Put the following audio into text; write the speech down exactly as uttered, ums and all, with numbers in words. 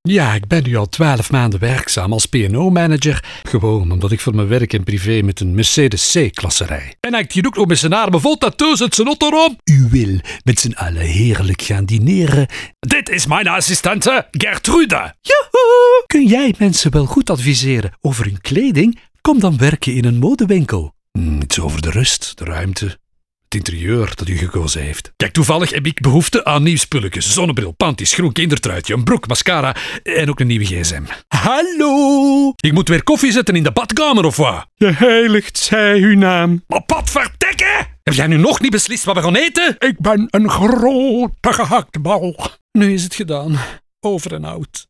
Ja, ik ben nu al twaalf maanden werkzaam als P en O-manager. Gewoon omdat ik voor mijn werk en privé met een Mercedes C-klasse rij. En hangt hier ook nog met zijn armen vol tattoos uit zijn auto om. U wil met z'n allen heerlijk gaan dineren. Dit is mijn assistente, Gertrude. Joehoe! Kun jij mensen wel goed adviseren over hun kleding? Kom dan werken in een modewinkel. Hmm, iets over de rust, de ruimte, het interieur dat u gekozen heeft. Kijk, toevallig heb ik behoefte aan nieuw spulletjes. Zonnebril, panties, groen kindertruitje, een broek, mascara en ook een nieuwe gsm. Hallo! Ik moet weer koffie zetten in de badkamer of wat? Geheiligd zij uw naam. Maar padvertekken! Heb jij nu nog niet beslist wat we gaan eten? Ik ben een grote gehaktbal. Nu is het gedaan. Over en out.